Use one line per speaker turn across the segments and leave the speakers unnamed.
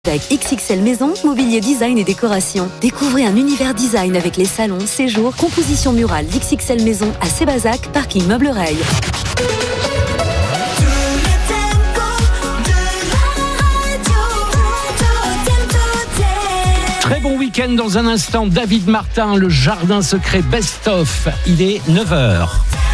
Avec XXL Maison, mobilier design et décoration. Découvrez un univers design avec les salons, séjours, composition murale d'XXL Maison à Sébazac, parking Meublereil.
Très bon week-end dans un instant. David Martin, le jardin secret best-of. Il est 9h.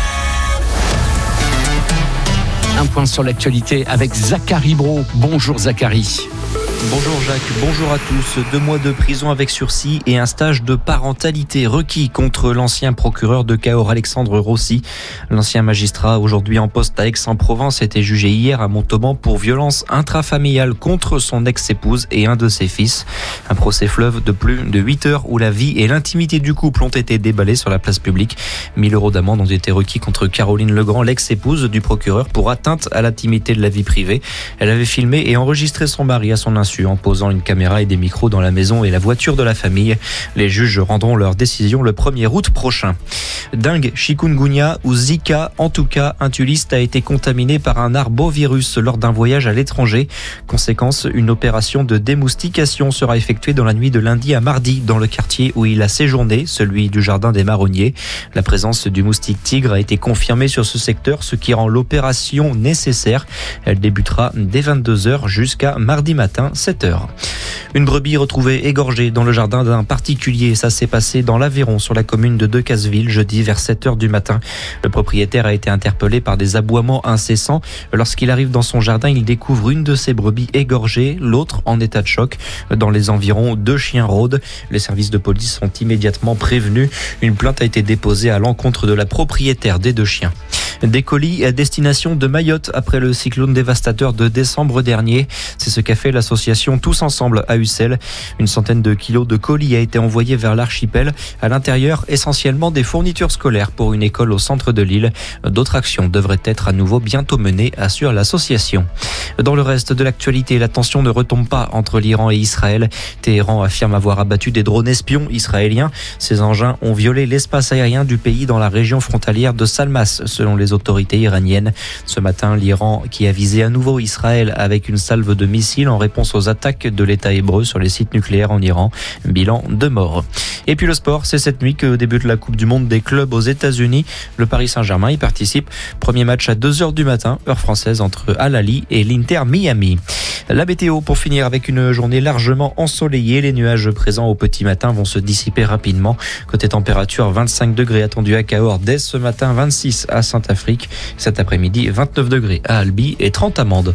Un point sur l'actualité avec Zachary Brault. Bonjour Zachary.
Bonjour Jacques, bonjour à tous. 2 mois de prison avec sursis et un stage de parentalité requis contre l'ancien procureur de Cahors, Alexandre Rossi. L'ancien magistrat, aujourd'hui en poste à Aix-en-Provence, était jugé hier à Montauban pour violence intrafamiliale contre son ex-épouse et un de ses fils. Un procès fleuve de plus de 8 heures où la vie et l'intimité du couple ont été déballées sur la place publique. 1 000 € d'amende ont été requis contre Caroline Legrand, l'ex-épouse du procureur, pour atteinte à l'intimité de la vie privée. Elle avait filmé et enregistré son mari à son insu en posant une caméra et des micros dans la maison et la voiture de la famille. Les juges rendront leur décision le 1er août prochain. Dengue, chikungunya ou Zika, en tout cas, un tuliste a été contaminé par un arbovirus lors d'un voyage à l'étranger. Conséquence, une opération de démoustication sera effectuée dans la nuit de lundi à mardi dans le quartier où il a séjourné, celui du jardin des Marronniers. La présence du moustique tigre a été confirmée sur ce secteur, ce qui rend l'opération nécessaire. Elle débutera dès 22h jusqu'à mardi matin, 7h. Une brebis retrouvée égorgée dans le jardin d'un particulier. Ça s'est passé dans l'Aveyron, sur la commune de Decazeville, jeudi vers 7h du matin. Le propriétaire a été interpellé par des aboiements incessants. Lorsqu'il arrive dans son jardin, il découvre une de ses brebis égorgée, l'autre en état de choc. Dans les environs, 2 chiens rôdent. Les services de police sont immédiatement prévenus. Une plainte a été déposée à l'encontre de la propriétaire des 2 chiens. Des colis à destination de Mayotte après le cyclone dévastateur de décembre dernier. C'est ce qu'a fait l'association Tous Ensemble à Ussel. Une centaine de kilos de colis a été envoyé vers l'archipel. À l'intérieur, essentiellement des fournitures scolaires pour une école au centre de l'île. D'autres actions devraient être à nouveau bientôt menées, assure l'association. Dans le reste de l'actualité, la tension ne retombe pas entre l'Iran et Israël. Téhéran affirme avoir abattu des drones espions israéliens. Ces engins ont violé l'espace aérien du pays dans la région frontalière de Salmas, selon les autorités iraniennes. Ce matin, l'Iran qui a visé à nouveau Israël avec une salve de missiles en réponse aux attaques de l'État hébreu sur les sites nucléaires en Iran. Bilan 2 morts. Et puis le sport, c'est cette nuit que débute la Coupe du Monde des clubs aux États-Unis. Le Paris Saint-Germain y participe. Premier match à 2h du matin, heure française, entre Al-Ahly et l'Inter Miami. La météo pour finir avec une journée largement ensoleillée. Les nuages présents au petit matin vont se dissiper rapidement. Côté température, 25 degrés attendus à Cahors dès ce matin, 26 à Saint-Afrique. Cet après-midi, 29 degrés à Albi et 30 à Mende.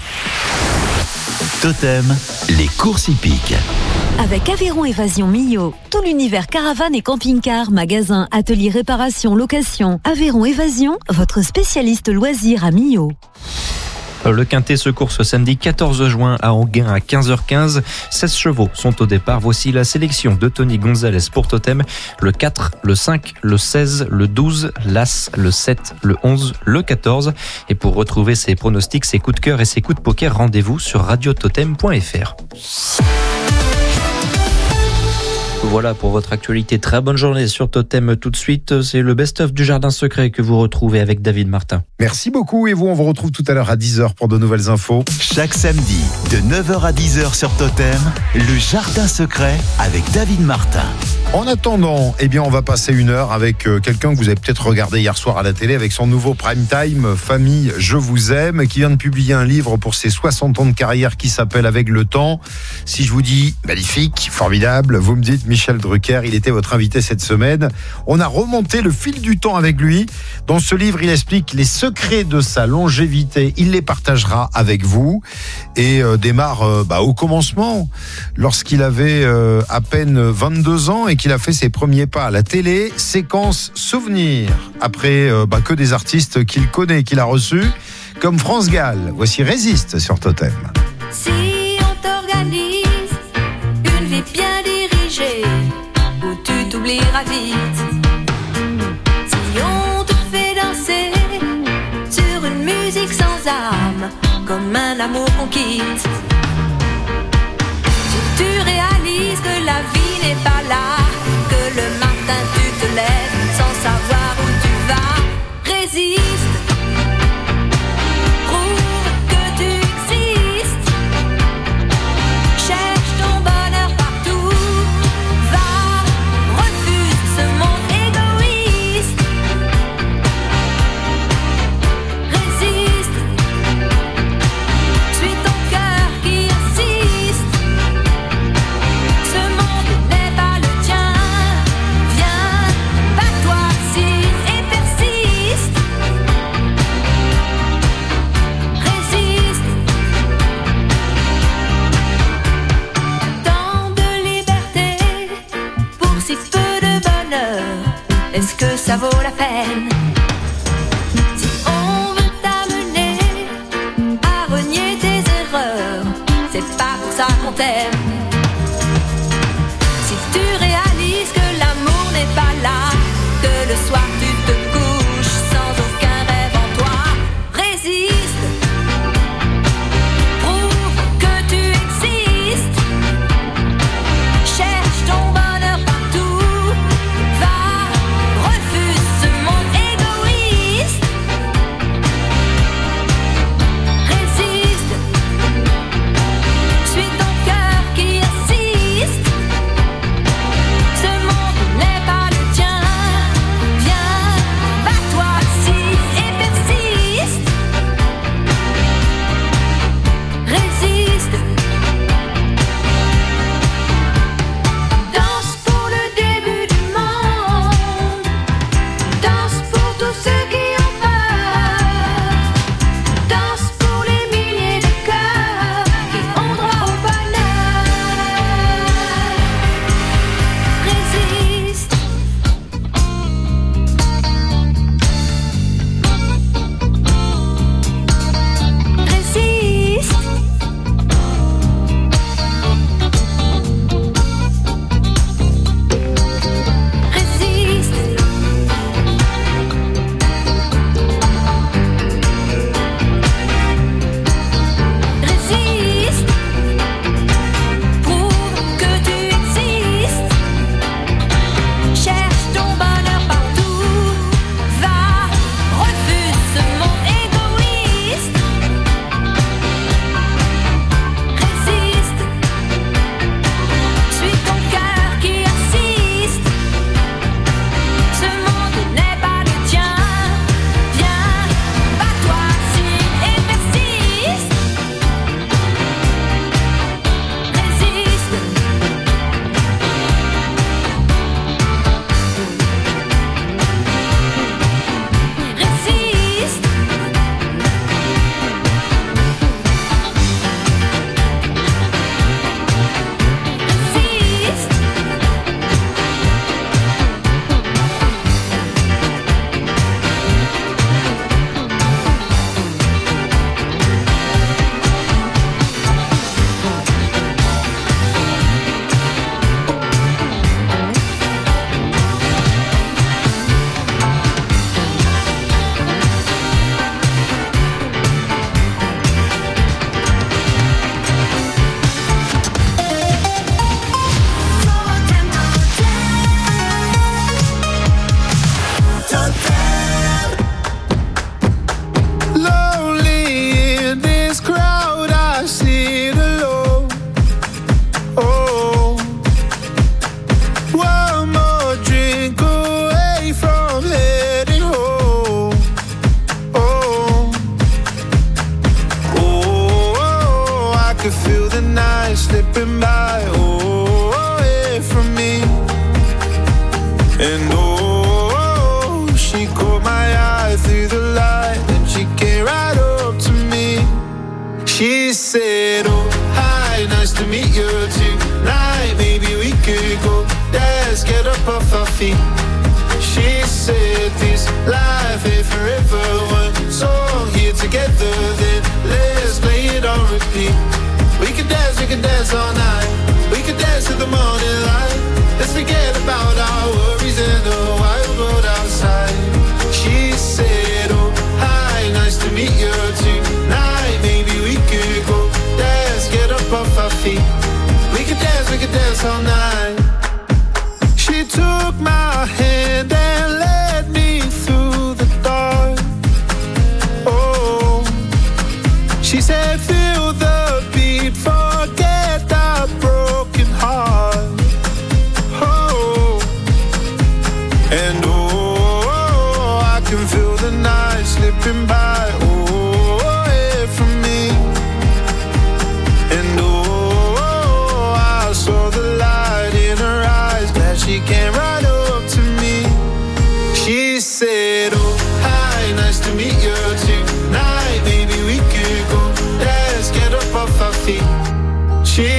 Totem, les courses hippiques.
Avec Aveyron Évasion Millau, tout l'univers caravane et camping-car, magasin, atelier réparation, location. Aveyron Évasion, votre spécialiste loisirs à Millau.
Le Quintet se court ce samedi 14 juin à Anguin à 15h15. 16 chevaux sont au départ. Voici la sélection de Tony Gonzalez pour Totem. Le 4, le 5, le 16, le 12, l'As, le 7, le 11, le 14. Et pour retrouver ses pronostics, ses coups de cœur et ses coups de poker, rendez-vous sur radiototem.fr. Voilà pour votre actualité. Très bonne journée sur Totem. Tout de suite, c'est le best-of du Jardin Secret que vous retrouvez avec David Martin.
Merci beaucoup et vous, on vous retrouve tout à l'heure à 10h pour de nouvelles infos.
Chaque samedi, de 9h à 10h sur Totem, le Jardin Secret avec David Martin.
En attendant, on va passer 1 heure avec quelqu'un que vous avez peut-être regardé hier soir à la télé avec son nouveau prime time, Famille, je vous aime, qui vient de publier un livre pour ses 60 ans de carrière qui s'appelle Avec le temps. Si je vous dis magnifique, formidable, vous me dites Michel Drucker, il était votre invité cette semaine. On a remonté le fil du temps avec lui. Dans ce livre, il explique les secrets de sa longévité. Il les partagera avec vous et démarre au commencement, lorsqu'il avait à peine 22 ans et qu'il a fait ses premiers pas à la télé. Séquence souvenir, après que des artistes qu'il connaît, qu'il a reçus, comme France Gall. Voici Résiste sur Totem.
Si on t'organise une vie bien dirigée, où tu t'oublieras vite, si on te fait danser sur une musique sans âme, comme un amour qu'on quitte, si tu réalises que la vie n'est pas là, que le matin tu te lèves sans savoir où tu vas, résiste, prouve que tu existes. est-ce que ça vaut la peine? Si on veut t'amener à renier tes erreurs, c'est pas pour ça qu'on t'aime. Si tu réalises que l'amour n'est pas là, que le soir tu te couches sans aucun rêve en toi, résiste, prouve que tu existes, cherche ton bonheur partout, va, refuse ce monde égoïste, résiste, suis ton cœur qui assiste, ce monde n'est pas le tien, viens, bats-toi si et persiste, résiste, danse pour le début du monde, danse pour tous ceux qui ont peur, danse pour les milliers de cœurs qui ont droit au bonheur, résiste, résiste, résiste, résiste, prouve que tu existes, cherche ton bonheur partout, va, refuse ce monde égoïste, résiste, suis ton cœur qui assiste, ce monde n'est pas le tien, viens, bats-toi si et persiste, résiste, résiste, résiste,
Lonely in this crowd, I sit alone. Oh, one more drink away from heading home. Oh, oh, I could feel the night slipping by. Oh, away from me. And oh, she caught my eye through the light, and she came right up to me. She said, oh, hi, nice to meet you tonight. Maybe we could go dance, get up off our feet. She said, this life ain't forever. One song here together, then let's play it on repeat. We could dance all night. We could dance till the morning light. Let's forget about our worries in the wild world outside. She said, oh, hi, nice to meet you tonight. Maybe we could go dance, get up off our feet. We could dance all night. She took my hand and led me through the dark. Oh, she said, feel the beat, forget that broken heart. Oh, and oh, I can feel the night slipping by. Oh, away from me. And oh, I saw the light in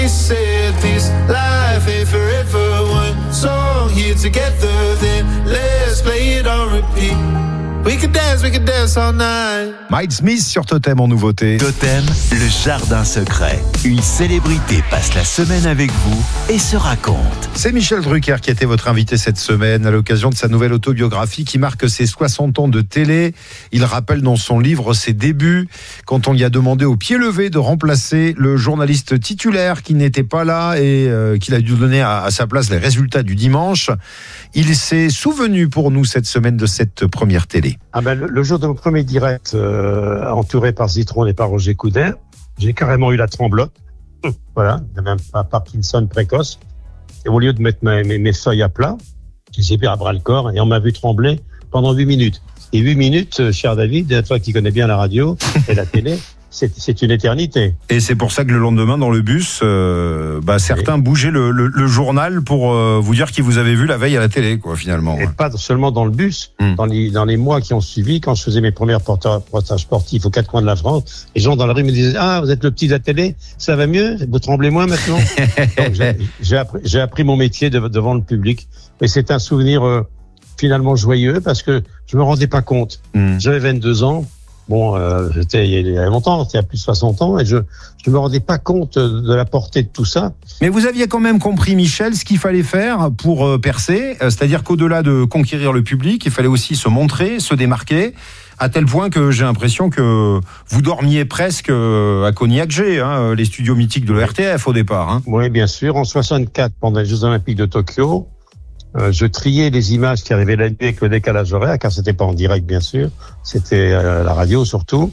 She said this life ain't forever. One song here together, then let's play it on repeat. We can dance all night.
Mike Smith sur Totem en nouveauté.
Totem, le jardin secret. Une célébrité passe la semaine avec vous et se raconte.
C'est Michel Drucker qui était votre invité cette semaine à l'occasion de sa nouvelle autobiographie qui marque ses 60 ans de télé. Il rappelle dans son livre ses débuts quand on lui a demandé au pied levé de remplacer le journaliste titulaire qui n'était pas là et qu'il a dû donner à sa place les résultats du dimanche. Il s'est souvenu pour nous cette semaine de cette première télé.
Ah ben, le jour de mon premier direct, entouré par Zitron et par Roger Coudert, j'ai carrément eu la tremblote. Voilà, j'avais un Parkinson précoce. Et au lieu de mettre mes feuilles à plat, j'ai pris à bras le corps et on m'a vu trembler pendant 8 minutes. Et 8 minutes, cher David, toi qui connais bien la radio et la télé, c'est une éternité.
Et c'est pour ça que le lendemain, dans le bus, certains bougeaient le journal pour vous dire qu'ils vous avaient vu la veille à la télé, quoi, finalement.
Et pas seulement dans le bus, dans les mois qui ont suivi, quand je faisais mes premiers reportages sportifs aux 4 coins de la France, les gens dans la rue me disaient « Ah, vous êtes le petit de la télé, ça va mieux? Vous tremblez moins maintenant ?» Donc j'ai appris mon métier devant le public. Et c'est un souvenir finalement joyeux parce que je me rendais pas compte. J'avais 22 ans. Bon, c'était il y a longtemps, c'était il y a plus de 60 ans, et je me rendais pas compte de la portée de tout ça.
Mais vous aviez quand même compris, Michel, ce qu'il fallait faire pour percer, c'est-à-dire qu'au-delà de conquérir le public, il fallait aussi se montrer, se démarquer, à tel point que j'ai l'impression que vous dormiez presque à Cognac-G, les studios mythiques de l'RTF au départ.
Oui, bien sûr. En 64, pendant les Jeux Olympiques de Tokyo, je triais les images qui arrivaient la nuit avec le décalage horaire, car c'était pas en direct, bien sûr. C'était la radio, surtout.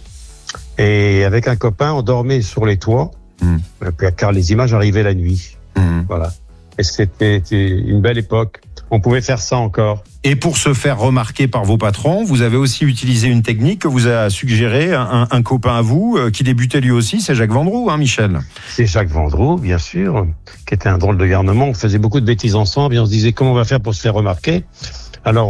Et avec un copain, on dormait sur les toits, car les images arrivaient la nuit. Voilà. Et c'était une belle époque. On pouvait faire ça encore.
Et pour se faire remarquer par vos patrons, vous avez aussi utilisé une technique que vous a suggéré un copain à vous, qui débutait lui aussi, c'est Jacques Vendroux, Michel.
C'est Jacques Vendroux, bien sûr, qui était un drôle de garnement. On faisait beaucoup de bêtises ensemble et on se disait comment on va faire pour se faire remarquer. Alors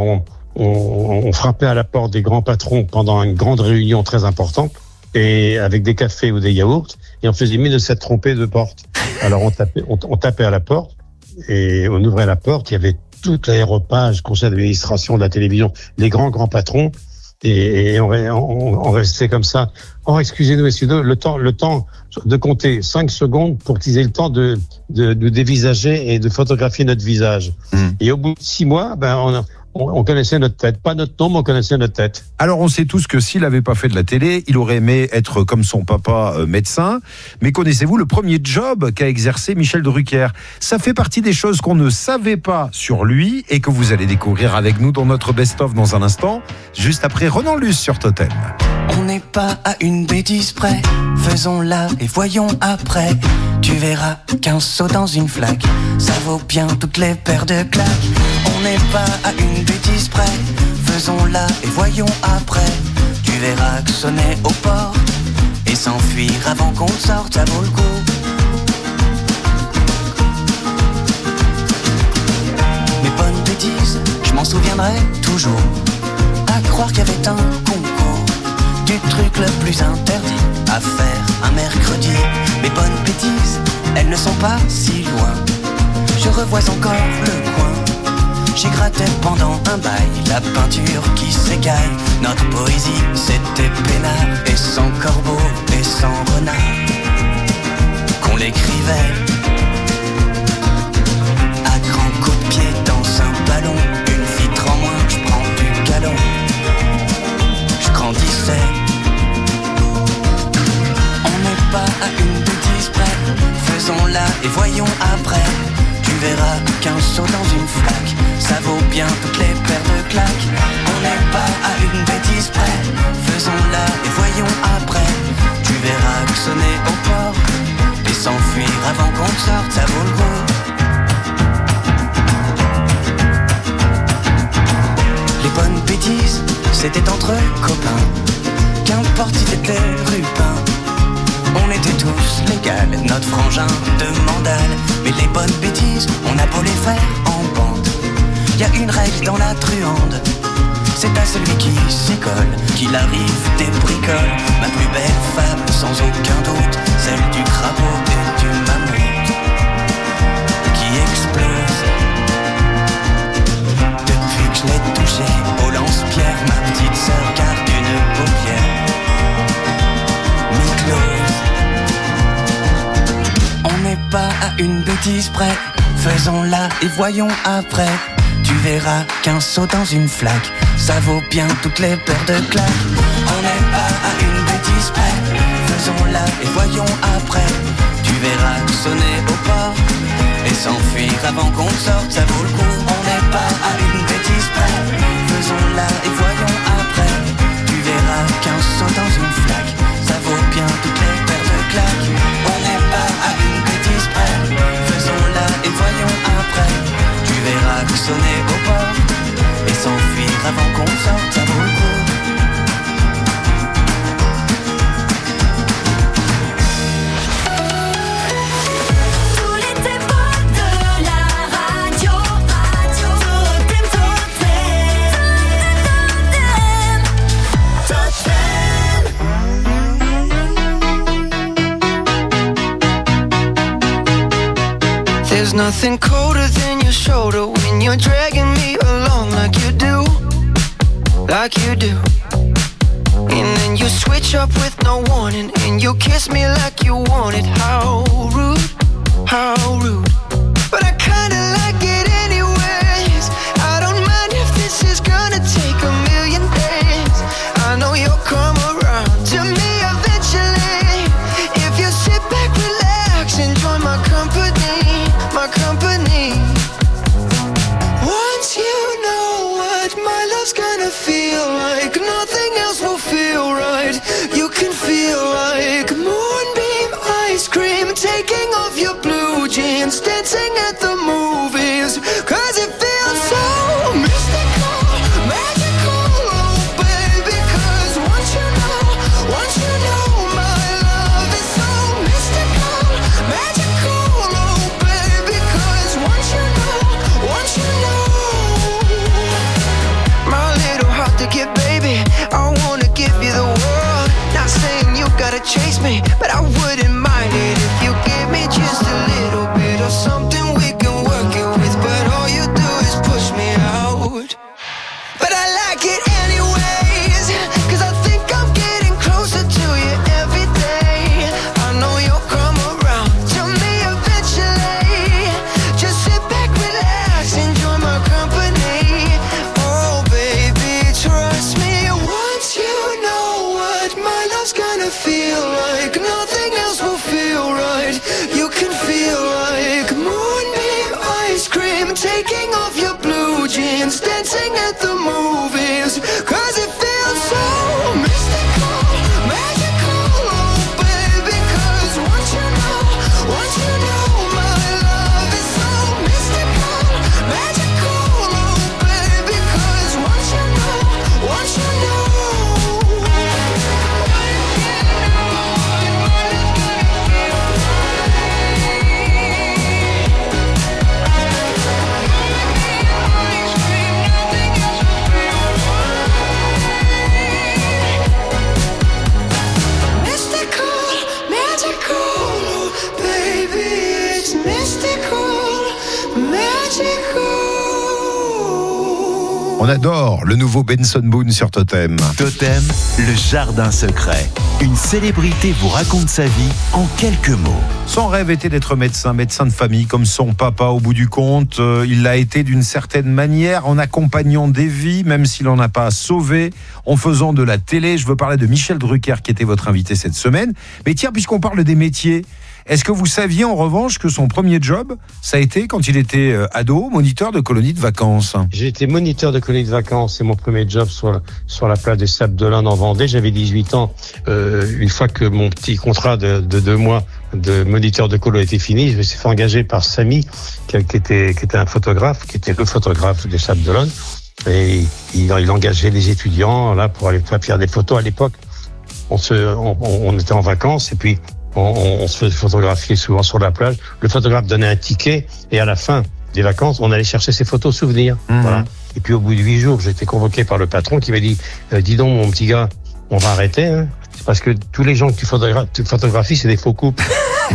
on frappait à la porte des grands patrons pendant une grande réunion très importante, et avec des cafés ou des yaourts, et on faisait mine de s'être trompé de porte. Alors on tapait à la porte, et on ouvrait la porte, il y avait toute l'aéropage, conseil d'administration de la télévision, les grands patrons, et on restait comme ça. Oh, excusez-nous, messieurs, le temps de compter 5 secondes pour qu'ils aient le temps de dévisager et de photographier notre visage. Et au bout de 6 mois, on connaissait notre tête. Pas notre nom, mais on connaissait notre tête.
Alors, on sait tous que s'il n'avait pas fait de la télé, il aurait aimé être comme son papa médecin. Mais connaissez-vous le premier job qu'a exercé Michel Drucker? Ça fait partie des choses qu'on ne savait pas sur lui et que vous allez découvrir avec nous dans notre best-of dans un instant, juste après Renan Luce sur Totem.
On n'est pas à une bêtise près, faisons-la et voyons après. Tu verras qu'un saut dans une flaque, ça vaut bien toutes les paires de claques. On n'est pas à une bêtise près, faisons-la et voyons après. Tu verras que sonner aux portes et s'enfuir avant qu'on sorte, ça vaut le coup. Mes bonnes bêtises, je m'en souviendrai toujours. À croire qu'il y avait un concours du truc le plus interdit à faire un mercredi. Mes bonnes bêtises, elles ne sont pas si loin. Je revois encore le coin. J'y grattais pendant un bail la peinture qui s'écaille. Notre poésie, c'était peinard et sans corbeau et sans renard qu'on l'écrivait à grands coups de pied dans un ballon. Une vitre en moins, je prends du galon. Je grandissais. On n'est pas à une bêtise près, faisons-la et voyons après. Tu verras qu'un saut dans une flaque, ça vaut bien toutes les paires de claques. On n'est pas à une bêtise près, faisons-la et voyons après. Tu verras que sonner au port et s'enfuir avant qu'on sorte, ça vaut le coup. Les bonnes bêtises, c'était entre copains, qu'importe si c'était rupin. On était tous légal, notre frangin de mandale. Mais les bonnes bêtises, on a beau les faire en bande. Y a une règle dans la truande, c'est à celui qui s'y colle qu'il arrive des bricoles. Ma plus belle femme, sans aucun doute, celle du crapaud et du mammouth. une bêtise près, faisons-la et voyons après. Tu verras qu'un saut dans une flaque, ça vaut bien toutes les paires de claques. On n'est pas à une bêtise près, faisons-la et voyons après. Tu verras sonner au port et s'enfuir avant qu'on sorte, ça vaut le coup. On n'est pas à une bêtise près, faisons-la et voyons après. Tu verras qu'un saut dans une flaque, ça vaut bien toutes les paires de claques. On n'est pas à une bêtise près, faisons-la et voyons après. Tu verras sonner au port et s'enfuir avant qu'on sorte, ça vaut le coup.
There's nothing colder than your shoulder when you're dragging me along like you do, like you do. And then you switch up with no warning and you kiss me like you want it. How rude, how rude. But I kinda like it anyways. I don't mind if this is gonna take a million days. I know you'll come around to me eventually. If you sit back, relax, enjoy my company, my company. Once you know what my love's gonna feel like, nothing else will feel right. You can feel like moonbeam ice cream, taking off your blue jeans, dancing at the movies, 'cause it feels so mystical, magical, oh baby. 'Cause once you know my love is so mystical, magical, oh baby. 'Cause once you know my little heart to get, baby, I wanna give you the world. Not saying you gotta chase me, but I wouldn't mind it if you give me just a little bit of something we can work it with. But all you do is push me out. But I like it anyways, 'cause I think I'm getting closer to you every day. I know you'll come around to me eventually. Just sit back, relax, enjoy my company. Oh baby, trust me. Once you know what my love's gonna feel like, nothing else will feel right. You can feel like moonbeam ice cream, taking off your blue jeans, dancing at the movies, 'cause it feels so mystical, magical, oh baby. 'Cause once you know my love is so mystical, magical, oh baby. 'Cause once you know mystical, magical, baby. It's mystical, magical.
On adore le nouveau Benson Boone sur Totem.
Totem, le jardin secret. Une célébrité vous raconte sa vie en quelques mots.
Son rêve était d'être médecin de famille, comme son papa au bout du compte. Il l'a été d'une certaine manière en accompagnant des vies, même s'il n'en a pas sauvé, en faisant de la télé. Je veux parler de Michel Drucker, qui était votre invité cette semaine. Mais tiens, puisqu'on parle des métiers, est-ce que vous saviez en revanche que son premier job, ça a été, quand il était ado, moniteur de colonie de vacances?
J'ai été moniteur de colonie de vacances, c'est mon premier job sur la plage des Sables d'Olonne en Vendée. J'avais 18 ans. Une fois que mon petit contrat de 2 mois de moniteur de colo était fini, je me suis fait engager par Samy, qui était un photographe, qui était le photographe des Sables d'Olonne. Et il engageait les étudiants là pour aller faire des photos. À l'époque, on était en vacances et puis on se faisait photographier souvent sur la plage. Le photographe donnait un ticket et à la fin des vacances, on allait chercher ses photos souvenirs. Voilà. Et puis au bout de 8 jours, j'ai été convoqué par le patron qui m'a dit dis donc mon petit gars, on va arrêter, hein, parce que tous les gens que tu photographies, c'est des faux couples.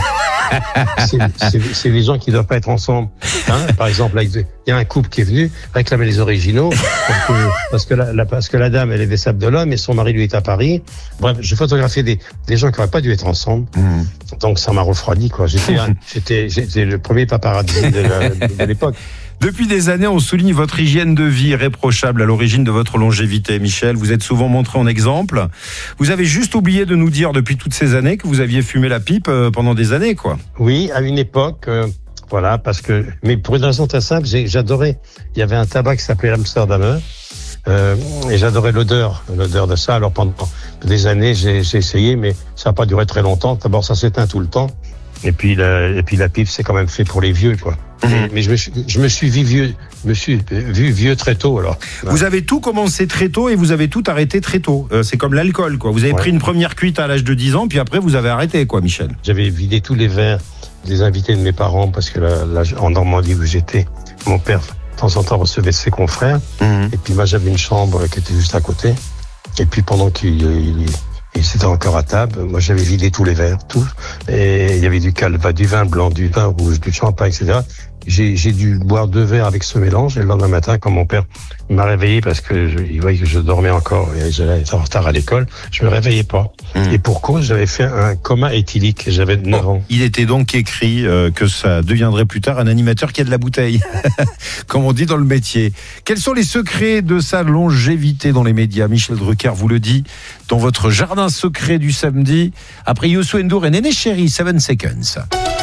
c'est des gens qui ne doivent pas être ensemble. Hein, par exemple, là, il y a un couple qui est venu réclamer les originaux parce que la dame, elle est des Sables d'Olonne et son mari, lui, est à Paris. Bref, je photographiais des gens qui n'auraient pas dû être ensemble. Donc, ça m'a refroidi, quoi. J'étais le premier paparazzi de l'époque.
Depuis des années, on souligne votre hygiène de vie irréprochable à l'origine de votre longévité, Michel. Vous êtes souvent montré en exemple. Vous avez juste oublié de nous dire depuis toutes ces années que vous aviez fumé la pipe pendant des années, quoi. Oui, à une époque, voilà, mais pour une raison très simple, j'adorais. Il y avait un tabac qui s'appelait l'Amsterdamer. Et j'adorais l'odeur de ça. Alors pendant des années, j'ai essayé, mais ça n'a pas duré très longtemps. D'abord, ça s'éteint tout le temps. Et puis la pipe, c'est quand même fait pour les vieux, quoi. Mais je me suis vu vieux très tôt, alors. Vous avez tout commencé très tôt et vous avez tout arrêté très tôt. C'est comme l'alcool, quoi. Vous avez pris une première cuite à l'âge de 10 ans, puis après vous avez arrêté, quoi, Michel. J'avais vidé tous les verres des invités de mes parents parce que là, en Normandie où j'étais, mon père de temps en temps recevait ses confrères. Et puis moi j'avais une chambre qui était juste à côté. Et puis pendant qu'il c'était encore à table, moi j'avais vidé tous les verres, tout. Et il y avait du calva, du vin blanc, du vin rouge, du champagne, etc. J'ai dû boire 2 verres avec ce mélange. Et le lendemain matin, quand mon père m'a réveillé parce il voyait que je dormais encore et j'allais être en retard à l'école, je me réveillais pas. Et pour cause, j'avais fait un coma éthylique. J'avais 9 ans. Il était donc écrit que ça deviendrait plus tard un animateur qui a de la bouteille, comme on dit dans le métier. Quels sont les secrets de sa longévité dans les médias? Michel Drucker vous le dit dans votre jardin secret du samedi, après Youssou N'Dour et Néné Chéri, 7 Seconds.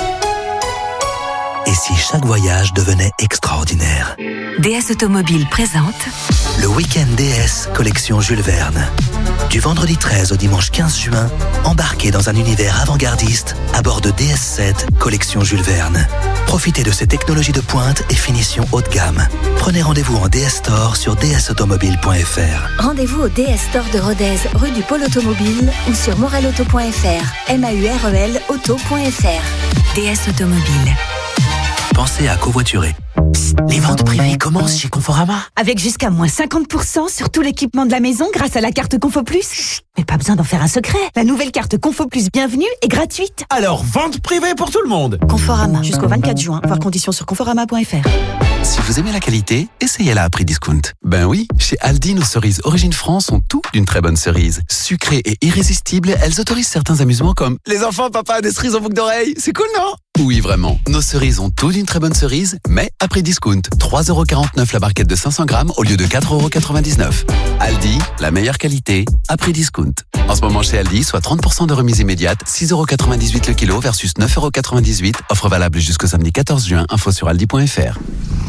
Et si chaque voyage devenait extraordinaire?
DS Automobile présente
le Week-end DS collection Jules Verne. Du vendredi 13 au dimanche 15 juin, embarquez dans un univers avant-gardiste à bord de DS7 collection Jules Verne. Profitez de ces technologies de pointe et finitions haut de gamme. Prenez rendez-vous en DS Store sur dsautomobile.fr.
Rendez-vous au DS Store de Rodez, rue du Pôle Automobile ou sur morelauto.fr, MAUREL auto.fr.
DS Automobile.
Pensez à covoiturer. Psst, les ventes privées commencent chez Conforama.
Avec jusqu'à moins 50% sur tout l'équipement de la maison grâce à la carte Confo Plus. Chut, mais pas besoin d'en faire un secret. La nouvelle carte Confo Plus Bienvenue est gratuite.
Alors, vente privée pour tout le monde.
Conforama, jusqu'au 24 juin. Voir conditions sur conforama.fr.
Si vous aimez la qualité, essayez-la à prix discount. Ben oui, chez Aldi, nos cerises Origine France ont tout d'une très bonne cerise. Sucrées et irrésistibles, elles autorisent certains amusements comme les enfants, papa, des cerises en boucle d'oreille. C'est cool, non? Oui, vraiment. Nos cerises ont tout d'une très bonne cerise, mais à prix discount. 3,49€ la barquette de 500 grammes au lieu de 4,99€. Aldi, la meilleure qualité, à prix discount. En ce moment chez Aldi, soit 30% de remise immédiate, 6,98€ le kilo versus 9,98€. Offre valable jusqu'au samedi 14 juin. Info sur aldi.fr.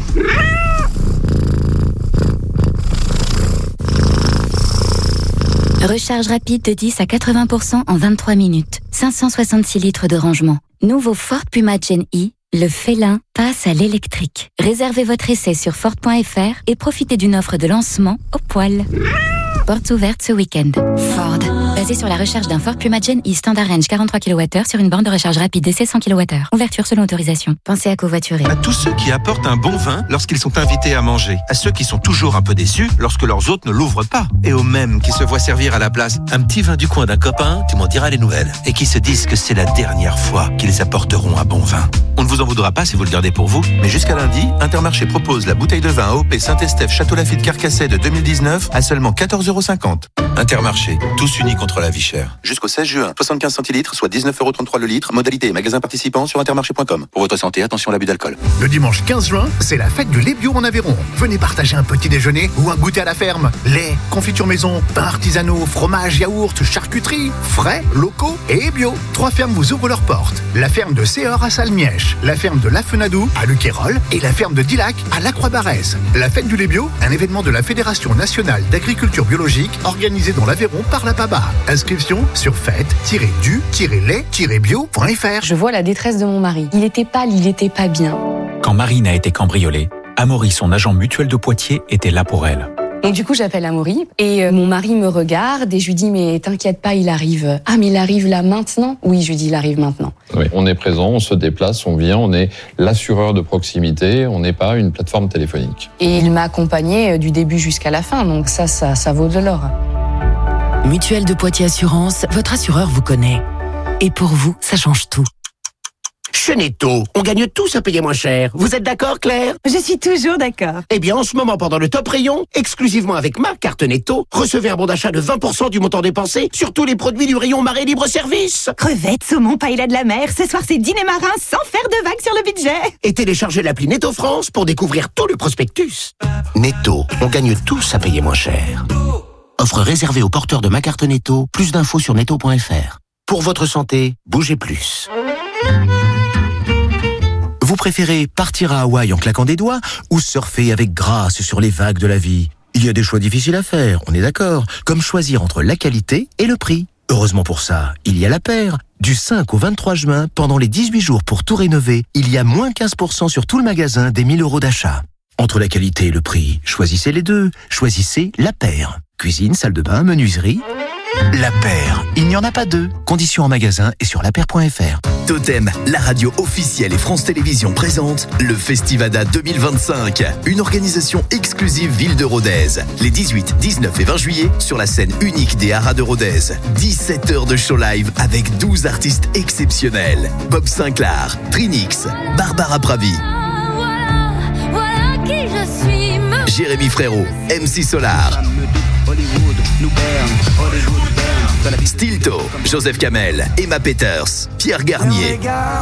Recharge rapide de 10 à 80% en 23 minutes. 566 litres de rangement. Nouveau Ford Puma Gen E, le félin passe à l'électrique. Réservez votre essai sur Ford.fr et profitez d'une offre de lancement au poil. Portes ouvertes ce week-end. Ford. Basé sur la recharge d'un Ford Puma Gen E Standard Range 43 kWh sur une borne de recharge rapide d'essai 100 kWh. Ouverture selon autorisation. Pensez à covoiturer.
À tous ceux qui apportent un bon vin lorsqu'ils sont invités à manger. À ceux qui sont toujours un peu déçus lorsque leurs hôtes ne l'ouvrent pas. Et aux mêmes qui se voient servir à la place un petit vin du coin d'un copain, tu m'en diras les nouvelles. Et qui se disent que c'est la dernière fois qu'ils apporteront un bon vin. On ne vous en voudra pas si vous le gardez pour vous, mais jusqu'à lundi, Intermarché propose la bouteille de vin AOP Saint-Estèphe Château Lafite Carcassonne de 2019 à seulement 14,50€. Intermarché, tous unis contre la vie chère. Jusqu'au 16 juin, 75 centilitres, soit 19,33€ le litre. Modalité et magasin participant sur intermarché.com. Pour votre santé, attention à l'abus d'alcool.
Le dimanche 15 juin, c'est la fête du lait bio en Aveyron. Venez partager un petit déjeuner ou un goûter à la ferme. Lait, confiture maison, pain artisanaux, fromage, yaourt, charcuterie, frais, locaux et bio. 3 fermes vous ouvrent leurs portes. La ferme de Séor à Salmièche, la ferme de Lafenadou à Luquérol et la ferme de Dilac à La Croix-Barès. La fête du lait bio, un événement de la Fédération nationale d'agriculture biologique organisé dans l'Aveyron par la PABA. Inscription sur fête-du-lait-bio.fr.
Je vois la détresse de mon mari. Il était pâle, il était pas bien.
Quand Marine a été cambriolée, Amaury, son agent mutuel de Poitiers, était là pour elle.
Donc du coup, j'appelle Amaury et mon mari me regarde et je lui dis mais t'inquiète pas, il arrive. Ah mais il arrive là maintenant? Oui, je lui dis il arrive maintenant.
Oui, on est présent, on se déplace, on vient, on est l'assureur de proximité, on n'est pas une plateforme téléphonique.
Et il m'a accompagné du début jusqu'à la fin, donc ça vaut de l'or.
Mutuelle de Poitiers Assurance, votre assureur vous connaît. Et pour vous, ça change tout.
Chez Netto, on gagne tous à payer moins cher. Vous êtes d'accord, Claire?
Je suis toujours d'accord.
Eh bien, en ce moment, pendant le top rayon, exclusivement avec ma carte Netto, recevez un bon d'achat de 20% du montant dépensé sur tous les produits du rayon marée libre-service.
Crevettes, saumon, paella de la mer. Ce soir, c'est dîner marin sans faire de vagues sur le budget.
Et téléchargez l'appli Netto France pour découvrir tout le prospectus. Netto, on gagne tous à payer moins cher. Offre réservée aux porteurs de ma carte Netto. Plus d'infos sur netto.fr. Pour votre santé, bougez plus.
Vous préférez partir à Hawaï en claquant des doigts ou surfer avec grâce sur les vagues de la vie? Il y a des choix difficiles à faire, on est d'accord, comme choisir entre la qualité et le prix. Heureusement pour ça, il y a La Paire. Du 5 au 23 juin, pendant les 18 jours pour tout rénover, il y a moins 15% sur tout le magasin des 1000 € d'achat. Entre la qualité et le prix, choisissez les deux. Choisissez La Paire. Cuisine, salle de bain, menuiserie. La Paire, il n'y en a pas deux. Conditions en magasin et sur lapaire.fr.
Totem, la radio officielle et France Télévisions présente le Festivada 2025, une organisation exclusive Ville de Rodez. Les 18, 19 et 20 juillet sur la scène unique des Haras de Rodez. 17 heures de show live avec 12 artistes exceptionnels. Bob Sinclair, Trinix, Barbara Pravi,
Voilà qui je suis.
Jérémy Frérot, MC Solar, Stilto, Joseph Kamel, Emma Peters, Pierre Garnier,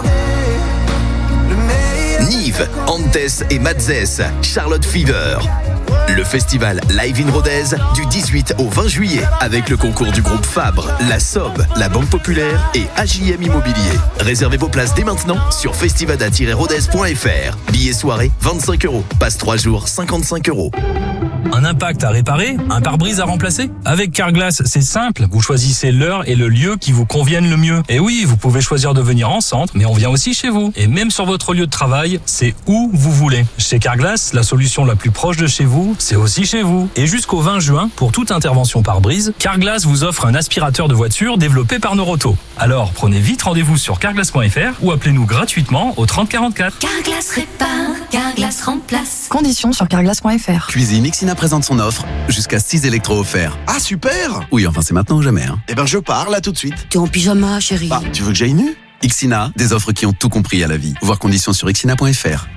Nive, Antes et Matzès, Charlotte Fever. Le festival Live in Rodez du 18 au 20 juillet avec le concours du groupe Fabre, la SOB, la Banque Populaire et AJM Immobilier. Réservez vos places dès maintenant sur festivada-rodez.fr. Billets soirée 25 €, passe 3 jours 55 €.
Un impact à réparer, un pare-brise à remplacer? Avec Carglass, c'est simple. Vous choisissez l'heure et le lieu qui vous conviennent le mieux. Et oui, vous pouvez choisir de venir en centre, mais on vient aussi chez vous. Et même sur votre lieu de travail, c'est où vous voulez. Chez Carglass, la solution la plus proche de chez vous, c'est aussi chez vous. Et jusqu'au 20 juin, pour toute intervention pare-brise, Carglass vous offre un aspirateur de voiture développé par Noroto. Alors, prenez vite rendez-vous sur carglass.fr ou appelez-nous gratuitement au 30 44.
Carglass répare, Carglass remplace.
Conditions sur carglass.fr.
Cuisine Ixina présente son offre, jusqu'à 6 électros offerts.
Ah super!
Oui, enfin c'est maintenant ou jamais. Hein.
Eh ben je pars là tout de suite.
T'es en pyjama, chérie.
Bah, tu veux que j'aille nu?
Ixina, des offres qui ont tout compris à la vie. Voir conditions sur ixina.fr.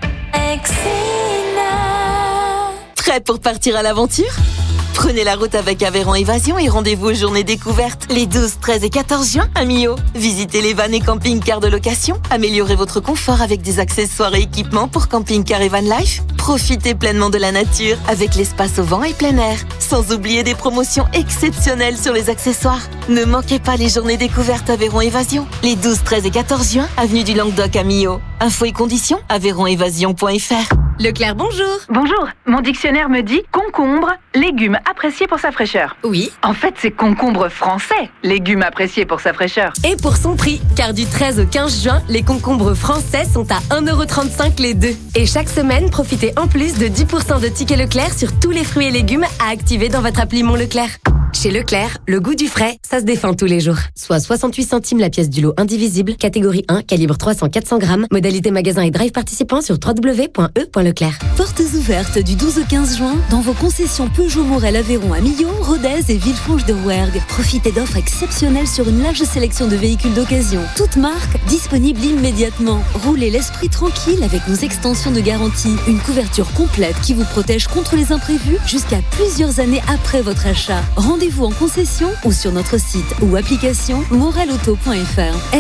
Prêt pour partir à l'aventure? Prenez la route avec Aveyron Évasion et rendez-vous aux journées découvertes les 12, 13 et 14 juin à Millau. Visitez les vannes et camping-cars de location, améliorez votre confort avec des accessoires et équipements pour camping-car et van life. Profitez pleinement de la nature avec l'espace au vent et plein air. Sans oublier des promotions exceptionnelles sur les accessoires. Ne manquez pas les journées découvertes Aveyron Évasion. Les 12, 13 et 14 juin, avenue du Languedoc à Millau. Infos et conditions, aveyronévasion.fr.
Leclerc, bonjour.
Bonjour, mon dictionnaire me dit concombre, légume apprécié pour sa fraîcheur.
Oui.
En fait, c'est concombre français, légume apprécié pour sa fraîcheur.
Et pour son prix, car du 13 au 15 juin, les concombres français sont à 1,35 € les deux. Et chaque semaine, profitez en plus de 10% de tickets Leclerc sur tous les fruits et légumes à activer dans votre appli Mon Leclerc. Chez Leclerc, le goût du frais, ça se défend tous les jours. Soit 68 centimes la pièce du lot indivisible, catégorie 1, calibre 300-400 grammes, modalité magasin et drive participant sur www.e.leclerc.
Portes ouvertes du 12 au 15 juin dans vos concessions Peugeot Morel Aveyron à Millau, Rodez et Villefranche de Rouergue. Profitez d'offres exceptionnelles sur une large sélection de véhicules d'occasion. Toutes marques disponibles immédiatement. Roulez l'esprit tranquille avec nos extensions de garantie. Une couverture complète qui vous protège contre les imprévus jusqu'à plusieurs années après votre achat. Rendez-vous en concession ou sur notre site ou application morelauto.fr.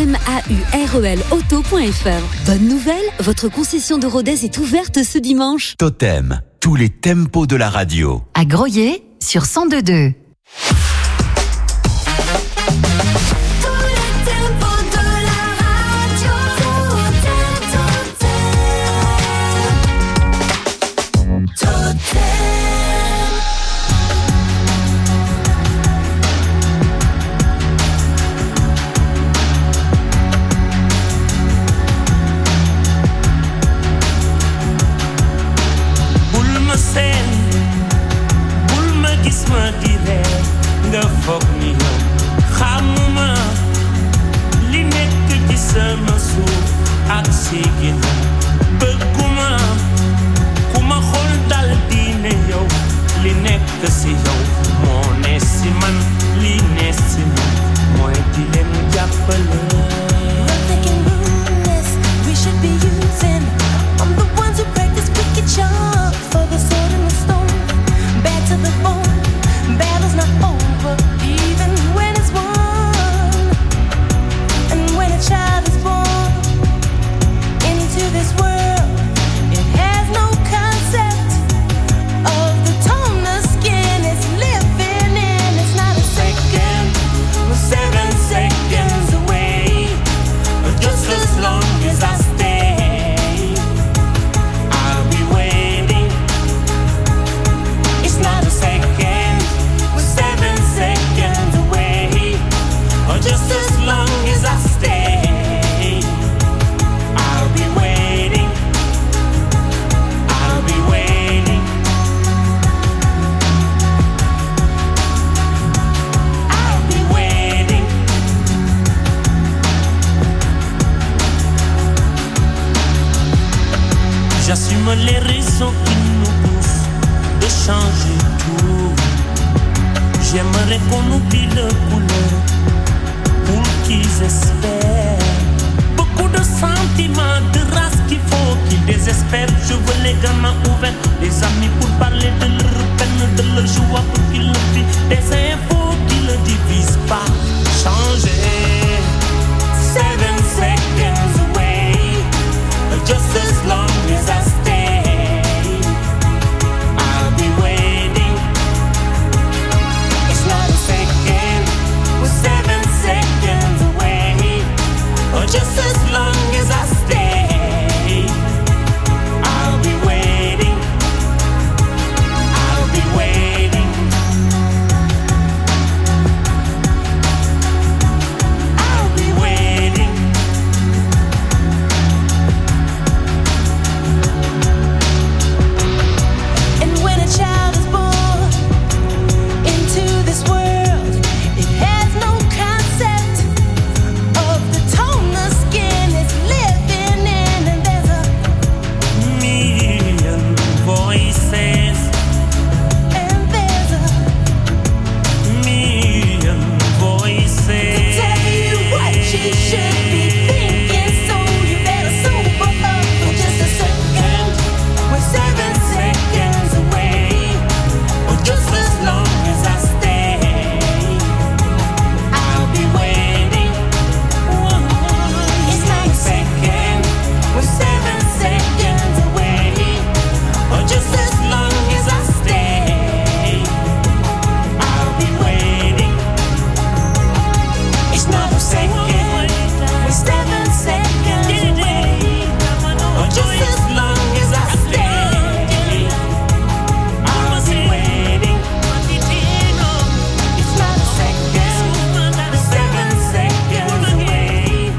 MAUREL auto.fr. Bonne nouvelle, votre concession de Rodez est ouverte ce dimanche.
Totem, tous les tempos de la radio.
À Groyer sur 102.2.
We should
J'assume les raisons qui nous poussent de changer tout. J'aimerais qu'on oublie le couleur pour qu'ils espèrent. Beaucoup de sentiments, de race qu'il faut qu'ils désespèrent. Je veux les gamins ouverts, des amis pour parler de leur peine, de leur joie pour qu'ils le vivent. Des infos qui ne divisent pas. Changer. 7 seconds away, just as long as I stay, I'll be waiting. It's not a second, we're 7 seconds away, just as long as I stay, I'll be waiting. I'll be waiting. I'll be waiting. And when a child is born into this world, it has no concept of the tone the skin is living in, and there's a million voices, and there's a million voices to tell you what you should be thinking. So you better sober up for just a second. We're 7 seconds away, or just as long as I stay, I'll be waiting. It's not a second, we're 7 seconds away, or just as long as I stay, I'll be waiting. It's not a second, we're 7 seconds away, or just as long as I stay, I'll be waiting. It's not a second, we're 7 seconds away.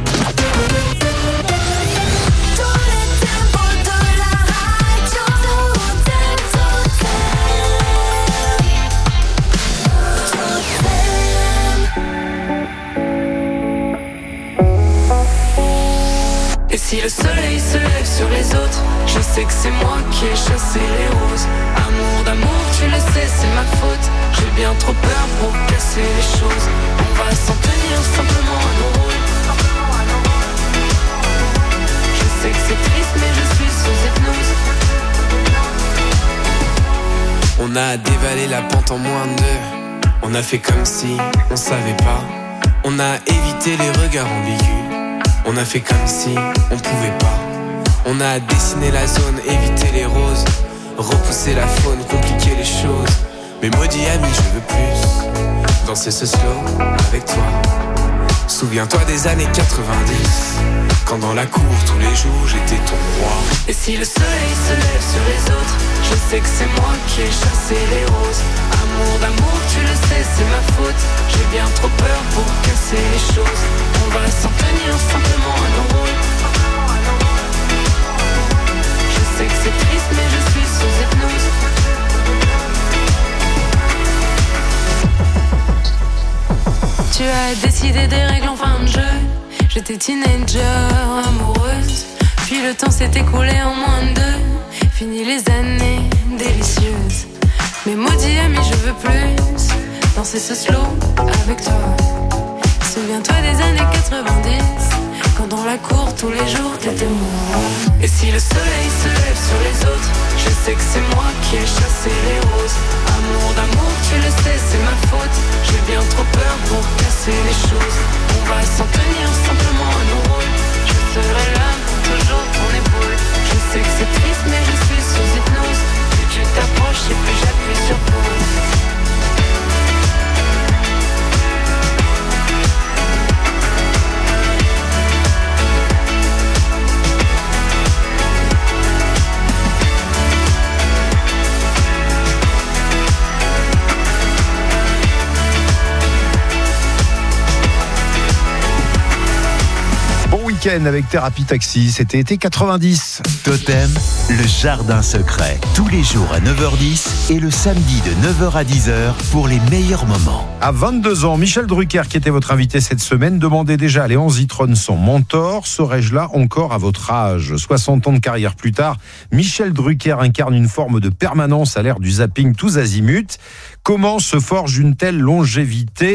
Tous les tempos de la radio,
Et si le soleil se lève sur les autres, je sais que c'est moi qui ai chassé les roses. Amour d'amour, tu le sais, c'est ma faute. J'ai bien trop peur pour casser les choses. On va s'en tenir simplement à nos rôles. Je sais que c'est triste, mais je suis sous hypnose.
On a dévalé la pente en moins de 2. On a fait comme si on savait pas. On a évité les regards ambigus. On a fait comme si on pouvait pas. On a dessiné la zone, évité les roses, repousser la faune, compliquer les choses. Mais maudit ami, je veux plus danser ce slow avec toi. Souviens-toi des années 90, quand dans la cour tous les jours j'étais ton roi.
Et si le soleil se lève sur les autres, je sais que c'est moi qui ai chassé les roses. Amour d'amour, tu le sais, c'est ma faute. J'ai bien trop peur pour casser les choses. On va s'en tenir simplement à nos rôles. Je sais que c'est triste, mais je suis sous hypnose. Tu as décidé des règles en fin de jeu. J'étais teenager, amoureuse. Puis le temps s'est écoulé en moins de 2. Fini les années délicieuses. Mais maudit ami, je veux plus danser ce slow avec toi. Souviens-toi des années 90, quand dans la cour tous les jours t'étais moi. Et si le soleil se lève sur les autres, je sais que c'est moi qui ai chassé les roses. Amour d'amour, tu le sais, c'est ma faute. J'ai bien trop peur pour casser les choses. On va s'en tenir simplement à nos rôles. Je serai là pour toujours ton épaule. Je sais que c'est triste, mais je suis sous hypnose. Plus tu t'approches et plus j'appuie sur pause.
Avec Thérapie Taxi, c'était été 90.
Totem, le jardin secret. Tous les jours à 9h10 et le samedi de 9h à 10h pour les meilleurs moments.
À 22 ans, Michel Drucker, qui était votre invité cette semaine, demandait déjà à Léon Zitrone, son mentor, serais-je là encore à votre âge ? 60 ans de carrière plus tard, Michel Drucker incarne une forme de permanence à l'ère du zapping tous azimuts. Comment se forge une telle longévité ?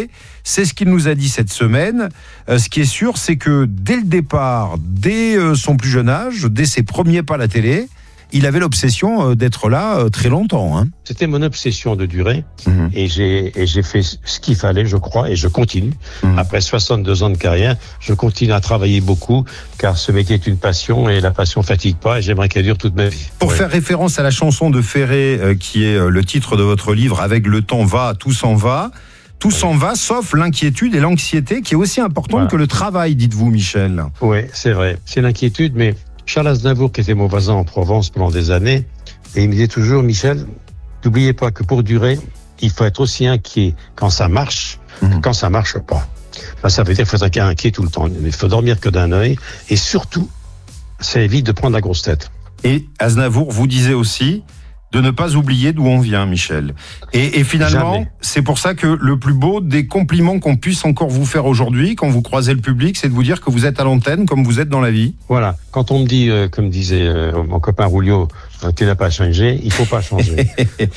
C'est ce qu'il nous a dit cette semaine. Ce qui est sûr, c'est que dès le départ, dès son plus jeune âge, dès ses premiers pas à la télé, il avait l'obsession d'être là très longtemps. Hein.
C'était mon obsession de durer et j'ai fait ce qu'il fallait, je crois, et je continue. Après 62 ans de carrière, je continue à travailler beaucoup car ce métier est une passion et la passion fatigue pas et j'aimerais qu'elle dure toute ma vie.
Pour faire référence à la chanson de Ferré qui est le titre de votre livre, Avec le temps va, tout s'en va. Tout s'en va, sauf l'inquiétude et l'anxiété qui est aussi importante que le travail, dites-vous, Michel.
Oui, c'est vrai. C'est l'inquiétude, mais Charles Aznavour, qui était mon voisin en Provence pendant des années, et il me disait toujours, Michel, n'oubliez pas que pour durer, il faut être aussi inquiet quand ça marche que quand ça marche pas. Là, ça veut dire qu'il faut être inquiet tout le temps. Il faut dormir que d'un œil. Et surtout, ça évite de prendre la grosse tête.
Et Aznavour vous disait aussi de ne pas oublier d'où on vient, Michel. Et finalement,
Jamais.
C'est pour ça que le plus beau des compliments qu'on puisse encore vous faire aujourd'hui, quand vous croisez le public, c'est de vous dire que vous êtes à l'antenne comme vous êtes dans la vie.
Voilà. Quand on me dit, comme disait mon copain Rulio, tu n'as pas changé, il faut pas changer.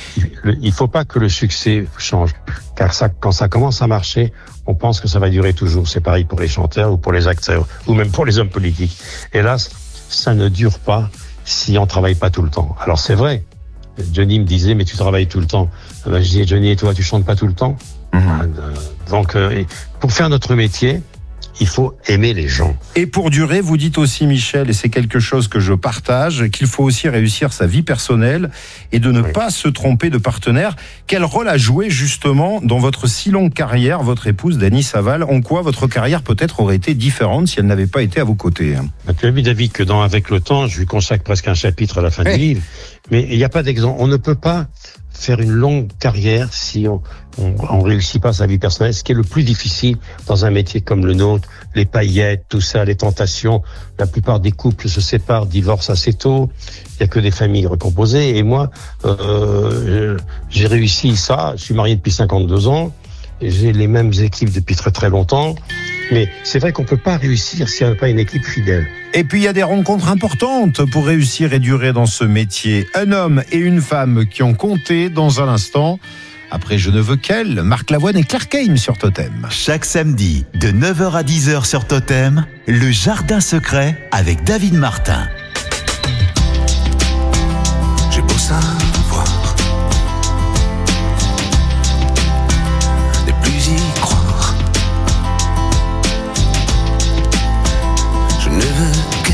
Il faut pas que le succès change. Car ça, quand ça commence à marcher, on pense que ça va durer toujours. C'est pareil pour les chanteurs ou pour les acteurs ou même pour les hommes politiques. Hélas, ça ne dure pas si on travaille pas tout le temps. Alors c'est vrai. Johnny me disait, mais tu travailles tout le temps. Je disais, Johnny, et toi, tu chantes pas tout le temps? Donc, pour faire notre métier, il faut aimer les gens.
Et pour durer, vous dites aussi, Michel, et c'est quelque chose que je partage, qu'il faut aussi réussir sa vie personnelle et de ne pas se tromper de partenaire. Quel rôle a joué justement dans votre si longue carrière votre épouse Dany Saval? En quoi votre carrière peut-être aurait été différente si elle n'avait pas été à vos côtés?
Tu as vu, David, que dans Avec le temps, je lui consacre presque un chapitre à la fin du livre. Mais il n'y a pas d'exemple. On ne peut pas faire une longue carrière si on réussit pas sa vie personnelle. Ce qui est le plus difficile dans un métier comme le nôtre, les paillettes, tout ça, les tentations. La plupart des couples se séparent, divorcent assez tôt. Il y a que des familles recomposées. Et moi, j'ai réussi ça. Je suis marié depuis 52 ans. J'ai les mêmes équipes depuis très très longtemps. Mais c'est vrai qu'on peut pas réussir s'il n'y a pas une équipe fidèle.
Et puis il y a des rencontres importantes pour réussir et durer dans ce métier. Un homme et une femme qui ont compté dans un instant. Après Je ne veux qu'elle, Marc Lavoine et Claire Kane sur Totem.
Chaque samedi, de 9h à 10h sur Totem, le jardin secret avec David Martin.
J'ai beau savoir ne plus y croire. Je ne veux qu'elle.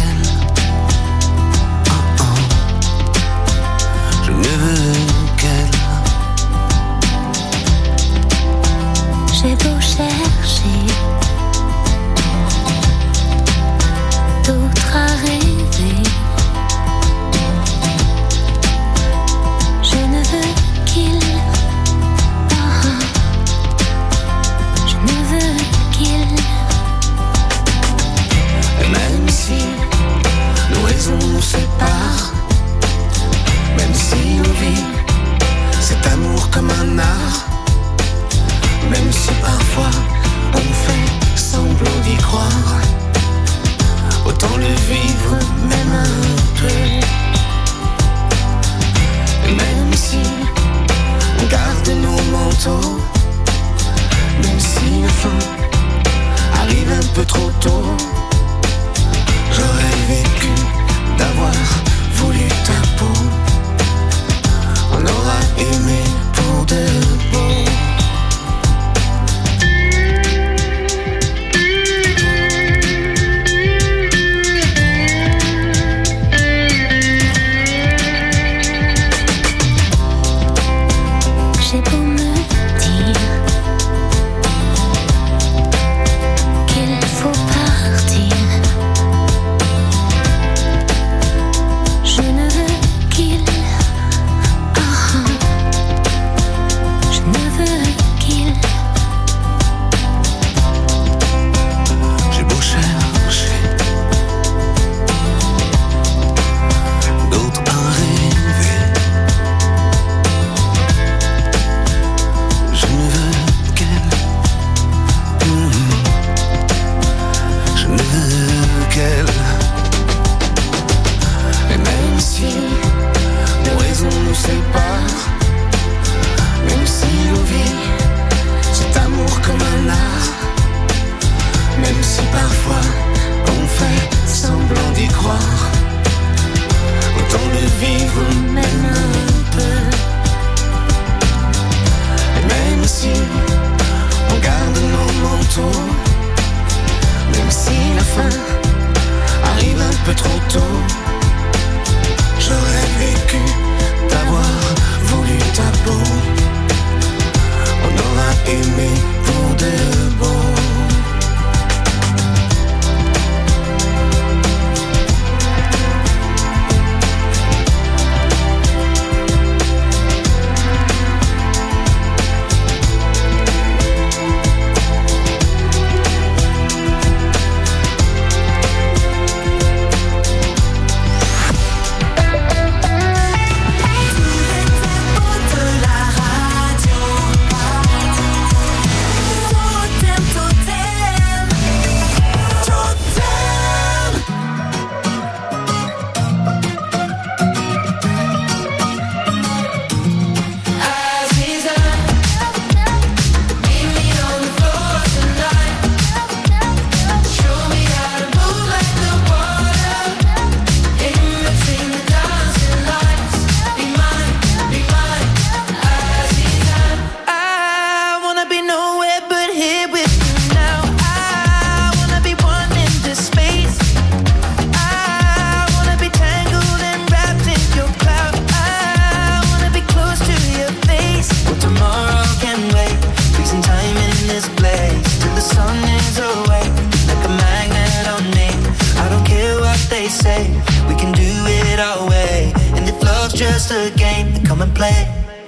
Je ne veux qu'elle.
J'ai beau chercher d'autres à rêver.
love's just a game, come and play.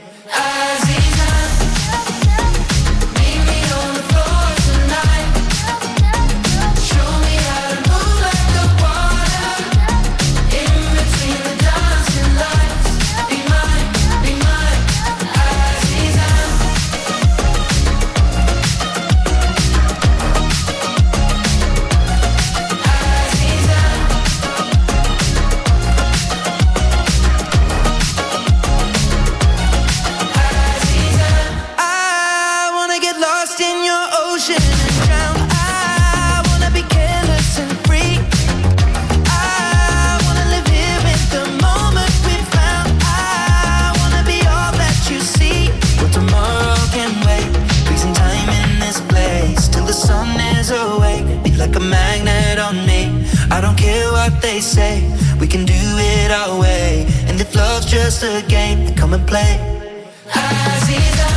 They say we can do it our way, and if love's just a game, then come and play. Aziza,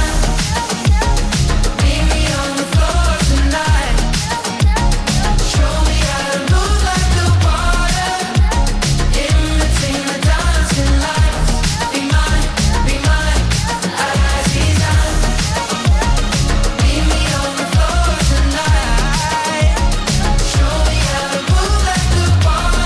meet me on the floor tonight. Show me how to move like the water in between the dancing lights. Be mine, Aziza. Meet me on the floor tonight. Show me how to move like the water.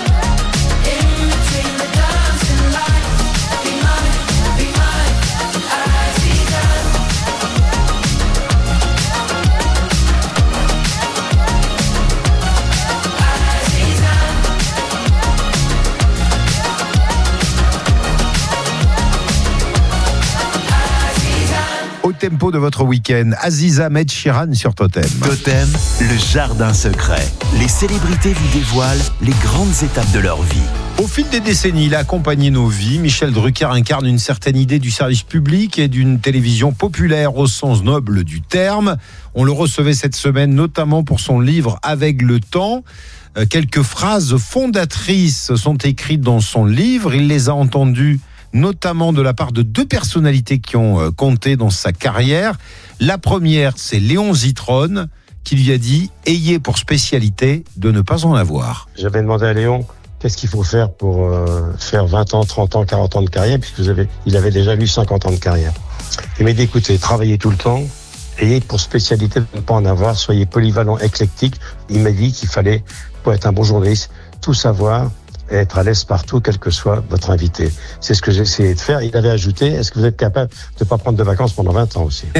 Au tempo de votre week-end, Aziza Med Sheeran sur Totem.
Totem, le jardin secret. Les célébrités vous dévoilent les grandes étapes de leur vie.
Au fil des décennies, il a accompagné nos vies. Michel Drucker incarne une certaine idée du service public et d'une télévision populaire au sens noble du terme. On le recevait cette semaine notamment pour son livre Avec le temps. Quelques phrases fondatrices sont écrites dans son livre. Il les a entendues notamment de la part de deux personnalités qui ont compté dans sa carrière. La première, c'est Léon Zitrone, qui lui a dit « Ayez pour spécialité de ne pas en avoir ».
J'avais demandé à Léon qu'est-ce qu'il faut faire pour faire 20 ans, 30 ans, 40 ans de carrière, puisqu'il avait déjà eu 50 ans de carrière. Il m'a dit, écoutez, travaillez tout le temps, ayez pour spécialité de ne pas en avoir, soyez polyvalent, éclectique. Il m'a dit qu'il fallait, pour être un bon journaliste, tout savoir, et être à l'aise partout, quel que soit votre invité. C'est ce que j'ai essayé de faire. Il avait ajouté, est-ce que vous êtes capable de ne pas prendre de vacances pendant 20 ans aussi?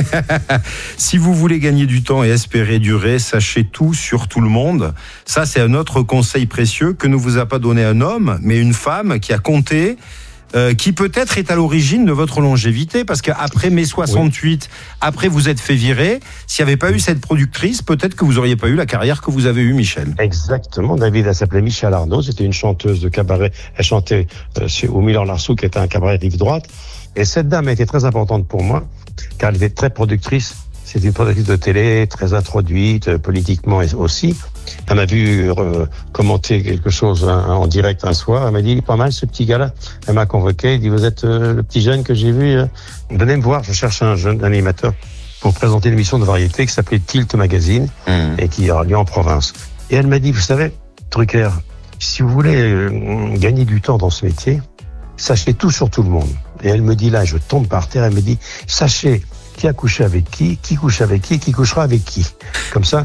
Si vous voulez gagner du temps et espérer durer, sachez tout sur tout le monde. Ça, c'est un autre conseil précieux que ne vous a pas donné un homme, mais une femme qui a compté, qui peut-être est à l'origine de votre longévité, parce qu'après mai 68, après vous êtes fait virer, s'il n'y avait pas eu cette productrice, peut-être que vous n'auriez pas eu la carrière que vous avez eue, Michel.
Exactement. David, elle s'appelait Michel Arnaud, c'était une chanteuse de cabaret. Elle chantait au Miller-Larsou, qui était un cabaret rive droite. Et cette dame a été très importante pour moi, car elle était très productrice. C'est une productrice de télé, très introduite, politiquement aussi. Elle m'a vu commenter quelque chose en direct un soir. Elle m'a dit, pas mal ce petit gars-là. Elle m'a convoqué, elle dit, vous êtes le petit jeune que j'ai vu. Venez me voir, je cherche un jeune animateur pour présenter une émission de variété qui s'appelait Tilt Magazine et qui aura lieu en province. Et elle m'a dit, vous savez, Drucker, si vous voulez gagner du temps dans ce métier, sachez tout sur tout le monde. Et elle me dit là, je tombe par terre, elle me dit, sachez qui a couché avec qui couche avec qui couchera avec qui. Comme ça,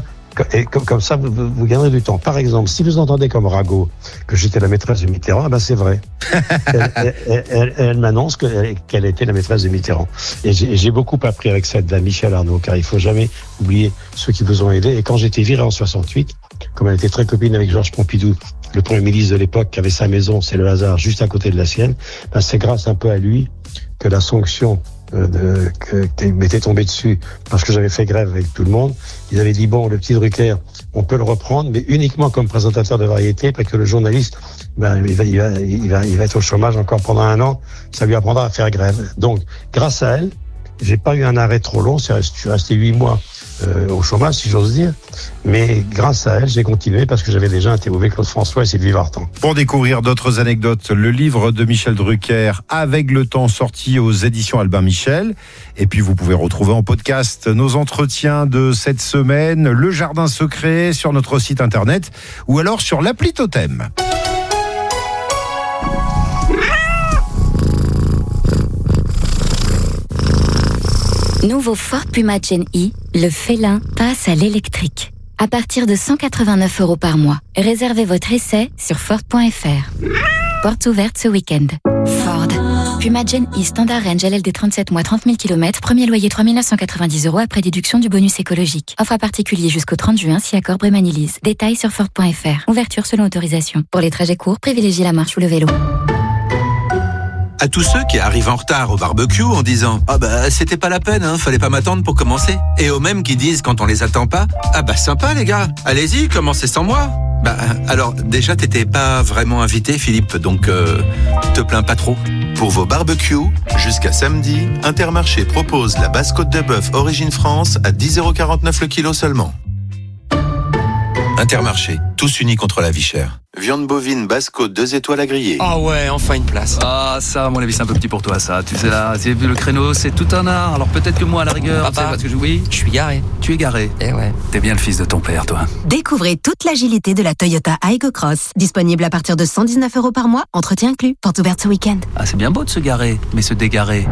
vous gagnerez du temps. Par exemple, si vous entendez comme Rago que j'étais la maîtresse de Mitterrand, ben c'est vrai. Elle m'annonce qu'elle était la maîtresse de Mitterrand. Et j'ai beaucoup appris avec cette dame, Michel Arnaud, car il faut jamais oublier ceux qui vous ont aidé. Et quand j'étais viré en 68, comme elle était très copine avec Georges Pompidou, le Premier ministre de l'époque, qui avait sa maison, c'est le hasard, juste à côté de la sienne, ben c'est grâce un peu à lui que la sanction qui m'était tombé dessus parce que j'avais fait grève avec tout le monde. Ils avaient dit, bon, le petit Drucker, on peut le reprendre, mais uniquement comme présentateur de variété, parce que le journaliste, ben, il va être au chômage encore pendant 1 an, ça lui apprendra à faire grève. Donc, grâce à elle, j'ai pas eu un arrêt trop long, je suis resté 8 mois au chômage, si j'ose dire, mais grâce à elle, j'ai continué parce que j'avais déjà interviewé Claude François et Sylvie Vartan.
Pour découvrir d'autres anecdotes, le livre de Michel Drucker, Avec le temps, sorti aux éditions Albin Michel. Et puis vous pouvez retrouver en podcast nos entretiens de cette semaine, Le Jardin Secret, sur notre site internet ou alors sur l'appli Totem.
Nouveau Ford Puma Gen E, le félin passe à l'électrique. À partir de 189 € par mois. Réservez votre essai sur Ford.fr. Portes ouvertes ce week-end. Ford. Puma Gen E Standard Range LLD 37 mois 30 000 km. Premier loyer 3 990 € après déduction du bonus écologique. Offre à particulier jusqu'au 30 juin si accord Brémanilise. Détails sur Ford.fr. Ouverture selon autorisation. Pour les trajets courts, privilégiez la marche ou le vélo.
À tous ceux qui arrivent en retard au barbecue en disant « Ah bah c'était pas la peine, hein, fallait pas m'attendre pour commencer ». Et aux mêmes qui disent quand on les attend pas « Ah bah sympa les gars, allez-y, commencez sans moi ». Bah alors déjà t'étais pas vraiment invité Philippe, donc te plains pas trop.
Pour vos barbecues, jusqu'à samedi, Intermarché propose la basse côte de bœuf Origine France à 10,49 € le kilo seulement. Intermarché, tous unis contre la vie chère. Viande bovine basse côte 2 étoiles à griller.
Ah ouais, enfin une place.
Ah ça, à mon avis, c'est un peu petit pour toi ça. Tu sais là, le créneau, c'est tout un art. Alors peut-être que moi à la rigueur,
Papa,
tu sais, parce que je suis garé. Tu es garé.
Eh ouais.
T'es bien le fils de ton père, toi.
Découvrez toute l'agilité de la Toyota Aygo Cross. Disponible à partir de 119 € par mois, entretien inclus. Porte ouverte ce week-end.
Ah c'est bien beau de se garer, mais se dégarer.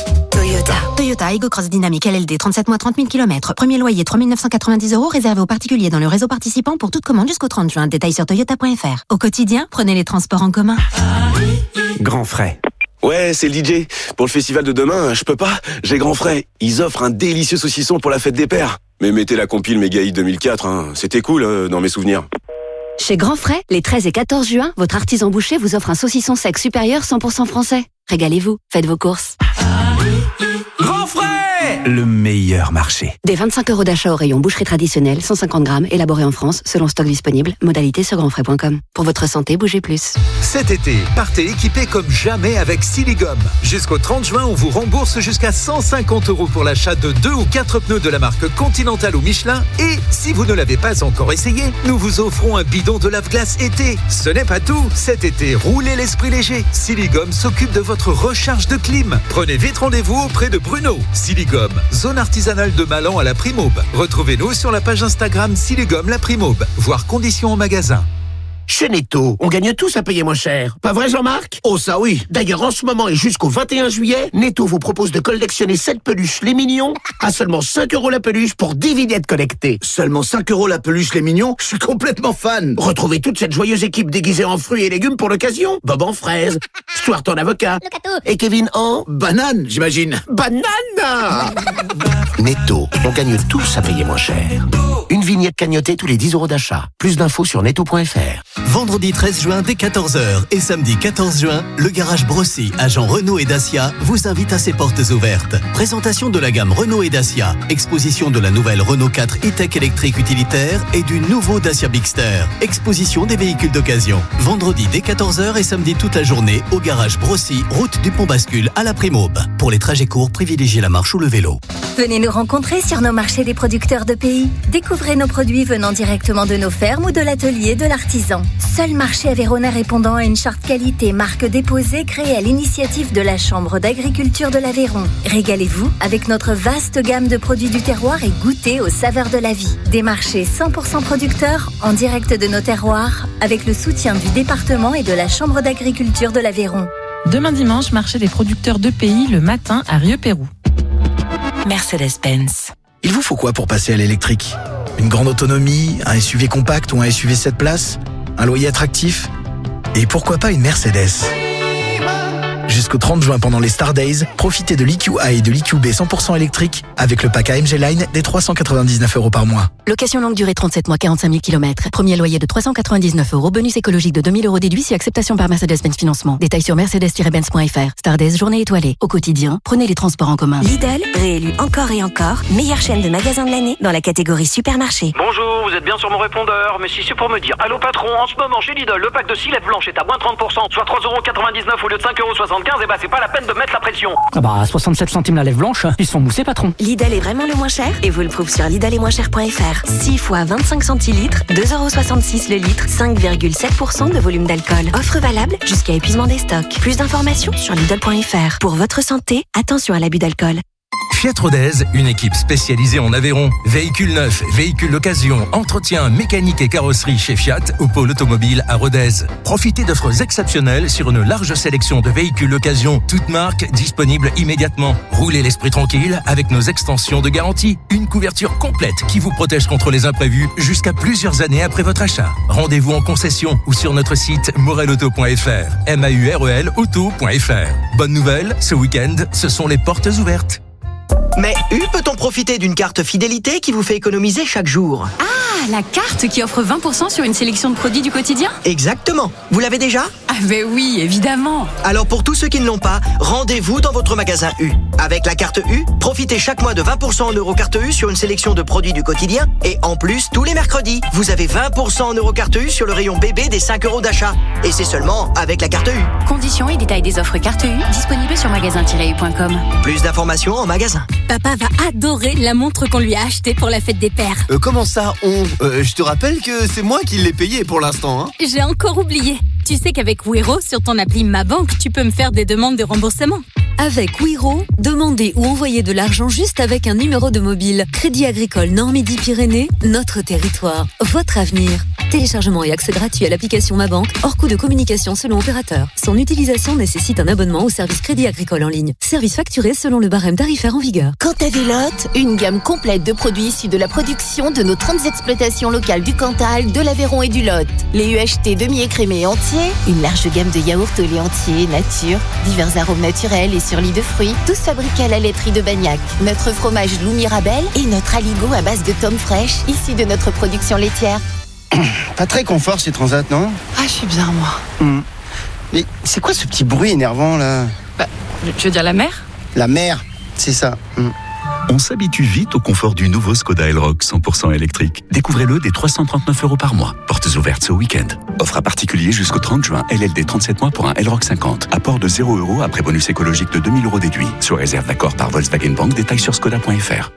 Toyota Aygo Cross Dynamique LLD 37 mois 30 000 km. Premier loyer 3 990 € réservé aux particuliers dans le réseau participant pour toute commande jusqu'au 30 juin. Détails sur toyota.fr. Au quotidien, prenez les transports en commun.
Grand frais. Ouais, c'est le DJ. Pour le festival de demain, je peux pas. J'ai Grand frais. Ils offrent un délicieux saucisson pour la fête des pères. Mais mettez la compile Mégaï 2004, hein. C'était cool dans mes souvenirs.
Chez Grand Frais, les 13 et 14 juin, votre artisan boucher vous offre un saucisson sec supérieur 100% français. Régalez-vous, faites vos courses.
Grand frais!
Le meilleur marché.
Des 25 € d'achat au rayon boucherie traditionnelle, 150 grammes, élaboré en France, selon stock disponible. Modalité sur grandfrais.com. Pour votre santé, bougez plus.
Cet été, partez équipé comme jamais avec Siligum. Jusqu'au 30 juin, on vous rembourse jusqu'à 150 € pour l'achat de 2 ou 4 pneus de la marque Continental ou Michelin. Et si vous ne l'avez pas encore essayé, nous vous offrons un bidon de lave-glace été. Ce n'est pas tout. Cet été, roulez l'esprit léger. Siligum s'occupe de votre recharge de clim. Prenez vite rendez-vous auprès de Bruno. Siligum, zone artisanale de Malan à la Primaube. Retrouvez-nous sur la page Instagram Siligum la Primaube. Voir conditions en magasin.
Chez Netto, on gagne tous à payer moins cher. Pas vrai Jean-Marc? Oh ça oui. D'ailleurs en ce moment et jusqu'au 21 juillet, Netto vous propose de collectionner 7 peluches les mignons à seulement 5 € la peluche pour 10 vignettes collectées. Seulement 5 € la peluche les mignons? Je suis complètement fan. Retrouvez toute cette joyeuse équipe déguisée en fruits et légumes pour l'occasion. Bob en fraise, Stuart en avocat et Kevin en banane, j'imagine. Banane. Netto, on gagne tous à payer moins cher. Une vignette cagnotée tous les 10 € d'achat. Plus d'infos sur netto.fr.
Vendredi 13 juin dès 14h et samedi 14 juin, le garage Brossy, agent Renault et Dacia, vous invite à ses portes ouvertes. Présentation de la gamme Renault et Dacia, exposition de la nouvelle Renault 4 e-tech électrique utilitaire et du nouveau Dacia Bigster, exposition des véhicules d'occasion. Vendredi dès 14h et samedi toute la journée au garage Brossy, route du Pont-Bascule à la Primaube. Pour les trajets courts, privilégiez la marche ou le vélo.
Venez nous rencontrer sur nos marchés des producteurs de pays. Découvrez nos produits venant directement de nos fermes ou de l'atelier de l'artisan. Seul marché aveyronais répondant à une charte qualité marque déposée créée à l'initiative de la Chambre d'agriculture de l'Aveyron. Régalez-vous avec notre vaste gamme de produits du terroir et goûtez aux saveurs de la vie. Des marchés 100% producteurs en direct de nos terroirs avec le soutien du département et de la Chambre d'agriculture de l'Aveyron.
Demain dimanche, marché des producteurs de pays le matin à Rieux-Pérou.
Mercedes-Benz.
Il vous faut quoi pour passer à l'électrique? Une grande autonomie, un SUV compact ou un SUV 7 places? Un loyer attractif? Et pourquoi pas une Mercedes? Jusqu'au 30 juin pendant les Star Days, profitez de l'EQA et de l'EQB 100% électrique avec le pack AMG Line des 399 € par mois.
Location longue durée 37 mois 45 000 km. Premier loyer de 399 €. Bonus écologique de 2 000 € déduit si acceptation par Mercedes-Benz Financement. Détails sur mercedes-benz.fr. Star Days, journée étoilée. Au quotidien, prenez les transports en commun.
Lidl, réélu encore et encore, meilleure chaîne de magasins de l'année dans la catégorie supermarché.
Bonjour, vous êtes bien sur mon répondeur, mais si c'est pour me dire allô patron, en ce moment chez Lidl, le pack de 6 lèvres blanches est à moins 30%, soit 3,99 € au lieu de 5,75 €, et bah c'est pas la peine de mettre la pression.
Ah bah 67 centimes la lèvre blanche, ils se font mousser patron.
Lidl est vraiment le moins cher et vous le prouve sur lidlesetmoincher.fr. 6 fois 25 centilitres, 2,66 € le litre, 5,7% de volume d'alcool. Offre valable jusqu'à épuisement des stocks. Plus d'informations sur lidl.fr. Pour votre santé, attention à l'abus d'alcool.
Fiat Rodez, une équipe spécialisée en Aveyron. Véhicules neufs, véhicules d'occasion, entretien, mécanique et carrosserie chez Fiat au pôle automobile à Rodez. Profitez d'offres exceptionnelles sur une large sélection de véhicules d'occasion, toutes marques disponibles immédiatement. Roulez l'esprit tranquille avec nos extensions de garantie. Une couverture complète qui vous protège contre les imprévus jusqu'à plusieurs années après votre achat. Rendez-vous en concession ou sur notre site morelauto.fr. MAUREL auto.fr. Bonne nouvelle, ce week-end, ce sont les portes ouvertes.
Mais peut-on profiter d'une carte fidélité qui vous fait économiser chaque jour?
Ah, la carte qui offre 20% sur une sélection de produits du quotidien?
Exactement. Vous l'avez déjà?
Ah ben oui, évidemment.
Alors pour tous ceux qui ne l'ont pas, rendez-vous dans votre magasin U. Avec la carte U, profitez chaque mois de 20% en euro carte U sur une sélection de produits du quotidien. Et en plus, tous les mercredis, vous avez 20% en euro carte U sur le rayon bébé des 5 € d'achat. Et c'est seulement avec la carte U.
Conditions et détails des offres carte U disponibles sur magasin-u.com.
Plus d'informations en magasin.
Papa va adorer la montre qu'on lui a achetée pour la fête des pères.
Comment ça, je te rappelle que c'est moi qui l'ai payé pour l'instant, hein.
J'ai encore oublié. Tu sais qu'avec Wero, sur ton appli Ma Banque, tu peux me faire des demandes de remboursement.
Avec Wero, demandez ou envoyez de l'argent juste avec un numéro de mobile. Crédit Agricole Nord-Midi-Pyrénées, notre territoire, votre avenir. Téléchargement et accès gratuit à l'application Ma Banque, hors coût de communication selon opérateur. Son utilisation nécessite un abonnement au service Crédit Agricole en ligne. Service facturé selon le barème tarifaire en vigueur.
Quant à Vélotte, une gamme complète de produits issus de la production de nos 30 exploitations locales du Cantal, de l'Aveyron et du Lot. Les UHT demi-écrémés et entiers, une large gamme de yaourts au lait entier, nature, divers arômes naturels et sur lit de fruits, tous fabriqués à la laiterie de Bagnac. Notre fromage Loup Mirabel et notre aligot à base de tomes fraîches, issus de notre production laitière.
Pas très confort ces transats, non?
Ah, je suis bien, moi.
Mais c'est quoi ce petit bruit énervant, là?
Tu veux dire la mer?
La mer, c'est ça.
On s'habitue vite au confort du nouveau Skoda Elroq 100% électrique. Découvrez-le dès 339 € par mois. Portes ouvertes ce week-end. Offre à particulier jusqu'au 30 juin. LLD 37 mois pour un Elroq 50. Apport de 0 € après bonus écologique de 2000 € déduit. Sous réserve d'accord par Volkswagen Bank. Détails sur skoda.fr.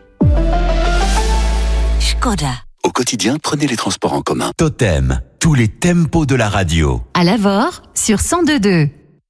Skoda.
Au quotidien, prenez les transports en commun. Totem, tous les tempos de la radio.
À Lavore, sur 102.2.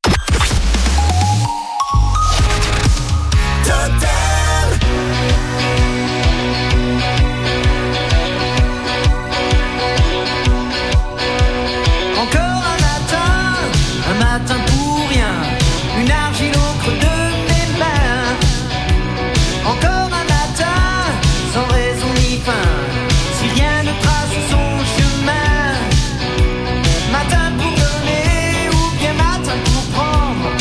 Encore un matin pour rien, une argile au creux de mes mains. Encore un matin, sans raison ni fin, si rien ne trace son chemin. Matin pour donner ou bien matin pour prendre.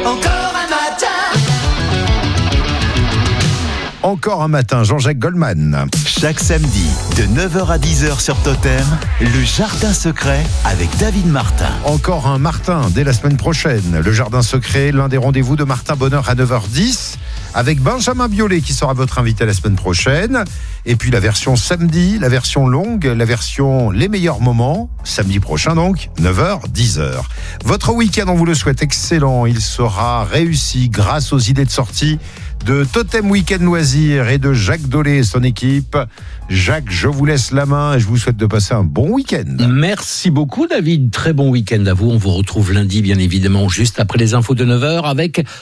Encore un matin.
Encore un matin, Jean-Jacques Goldman.
Chaque samedi, de 9h à 10h sur Totem, le Jardin Secret avec David Martin.
Encore un Martin dès la semaine prochaine. Le Jardin Secret, l'un des rendez-vous de Martin Bonheur à 9h10 avec Benjamin Biolay qui sera votre invité la semaine prochaine. Et puis la version samedi, la version longue, la version les meilleurs moments, samedi prochain donc, 9h, 10h. Votre week-end, on vous le souhaite excellent. Il sera réussi grâce aux idées de sortie de Totem Week-end Loisirs et de Jacques Dolé et son équipe. Jacques, je vous laisse la main et je vous souhaite de passer un bon week-end.
Merci beaucoup David, très bon week-end à vous. On vous retrouve lundi bien évidemment juste après les infos de 9h avec